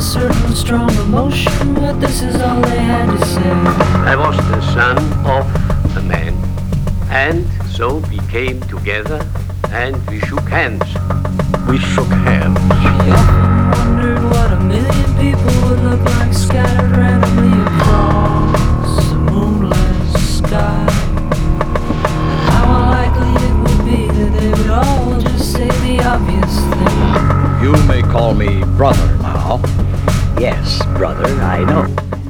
a certain strong emotion, but this is all they had to say. I was the son of a man, and so we came together and we shook hands. We shook hands. He often wondered what a million people would look like scattered randomly across the moonless sky. And how unlikely it would be that they would all just say the obvious thing. You may call me brother now. Yes, brother, I know.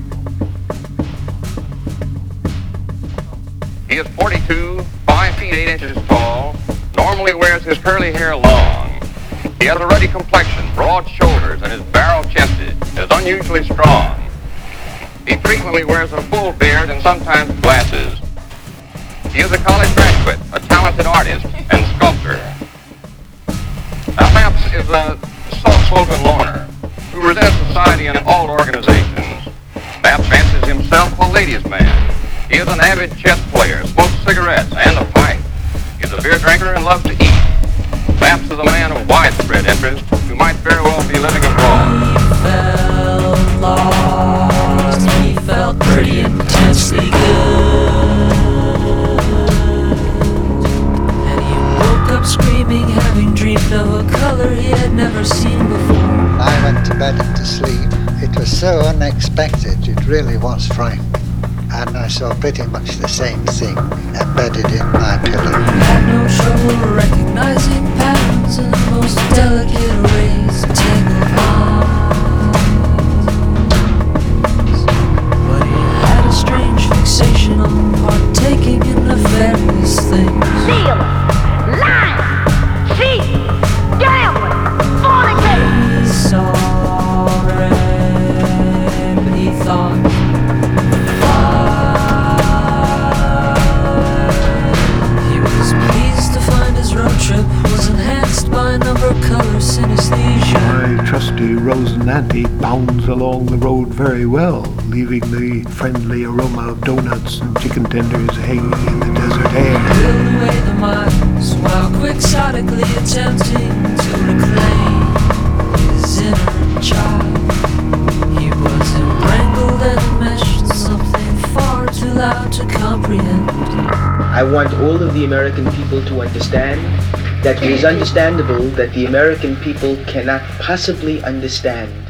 He is 42, 5 feet 8 inches tall, normally wears his curly hair long. He has a ruddy complexion, broad shoulders, and is barrel-chested, is unusually strong. He frequently wears a full beard and sometimes glasses. He is a college graduate, a talented artist, and sculptor. Now, Maps is a soft-spoken loner who resents society and all organizations. Maps fancies himself a ladies' man. He is an avid chess player, smokes cigarettes and a pipe. He is a beer drinker and loves to eat. Maps is a man of widespread interest who might very well be living abroad. He felt lost, he felt pretty intensely good. And he woke up screaming, having dreamed of a color he had never seen before. I went to bed and to sleep. It was so unexpected, it really was frightening. And I saw pretty much the same thing embedded in my pillow. He had no trouble recognizing patterns in the most delicate arrays of tangled lines. But he had a strange fixation on partaking in nefarious things. Stealing, lying, cheating, gambling, fornicating. He saw red, but he thought road trip was enhanced by a number of color synesthesia. My trusty Rosinante bounds along the road very well, leaving the friendly aroma of donuts and chicken tenders hanging in the desert air. He peeled away the miles while quixotically attempting to reclaim his inner child. He was entangled and enmeshed in something far too loud to comprehend. I want all of the American people to understand that it is understandable that the American people cannot possibly understand